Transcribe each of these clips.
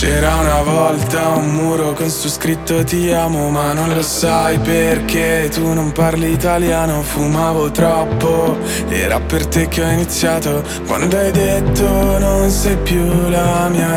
C'era una volta un muro con su scritto ti amo, ma non lo sai perché tu non parli italiano. Fumavo troppo, era per te che ho iniziato, quando hai detto non sei più la mia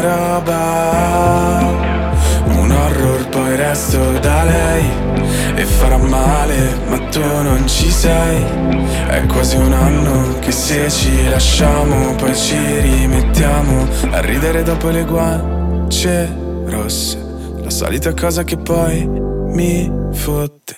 roba. Un horror, poi resto da lei e farà male, ma tu non ci sei. È quasi un anno che se ci lasciamo, poi ci rimettiamo a ridere dopo le guance rosse, la solita cosa che poi mi fotte.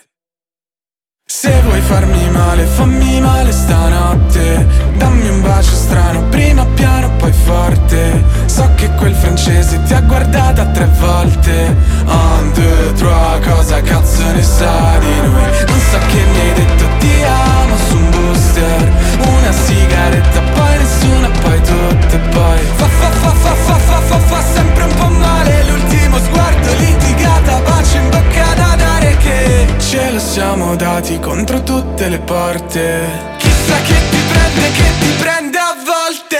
Se vuoi farmi male, fammi male stanotte. Dammi un bacio strano, prima piano poi forte. So che quel francese ti ha guardata 3 volte. Un, deux, trois, cosa cazzo ne sa di noi? Non so che mi hai detto ti amo su un booster. Una sigaretta, poi nessuna, poi tutte, poi fa sempre un po' male. L'ultimo sguardo, litigata, bacio in bocca da dare, che ce lo siamo dati contro tutte le porte. Chissà che ti prende a volte.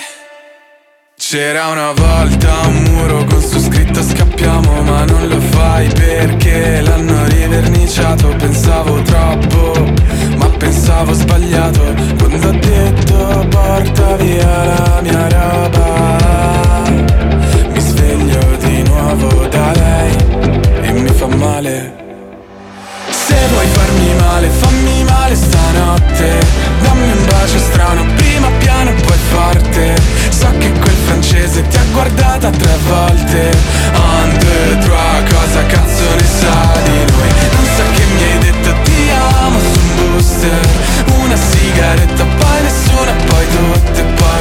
C'era una volta un muro con su scritto scappiamo, ma non lo fai perché l'hanno riverniciato. Pensavo troppo, ma pensavo sbagliato, quando ho detto porta via la mia roba. Mi sveglio di nuovo da lei e mi fa male. Se vuoi farmi male, fammi male stanotte. Dammi un bacio strano, prima piano poi forte. So che quel francese ti ha guardata 3 volte. Un, deux, trois, cosa cazzo ne sa di noi? Non so che mi hai detto ti amo su un booster. Una sigaretta, poi nessuna, poi tutte, poi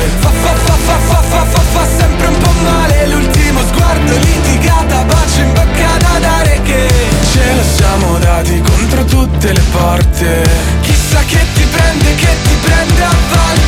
fa sempre un po' male. L'ultimo sguardo, litigata, bacio in bocca da dare, che ce lo siamo dati contro tutte le porte. Chissà che ti prende a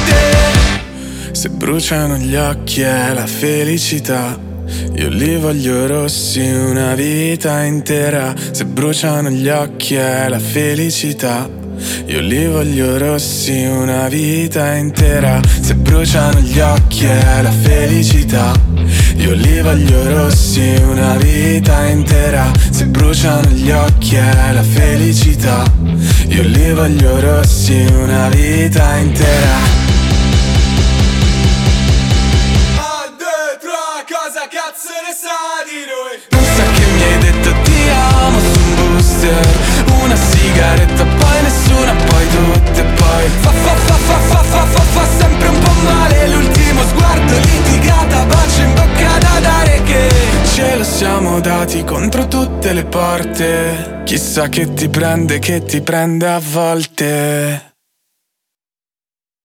volte. Se bruciano gli occhi è la felicità, io li voglio rossi una vita intera. Se bruciano gli occhi è la felicità, io li voglio rossi una vita intera. Se bruciano gli occhi è la felicità, io li voglio rossi una vita intera. Se bruciano gli occhi è la felicità, io li voglio rossi una vita intera. Un, deux, trois, cosa cazzo ne sa di noi? Non so che mi hai detto ti amo su un booster. Una sigaretta, poi nessuna, poi tutte, poi fa sempre un po' male. L'ultimo sguardo, litigata, bacio in bocca da dare, che ce lo siamo dati contro tutte le porte. Chissà che ti prende a volte.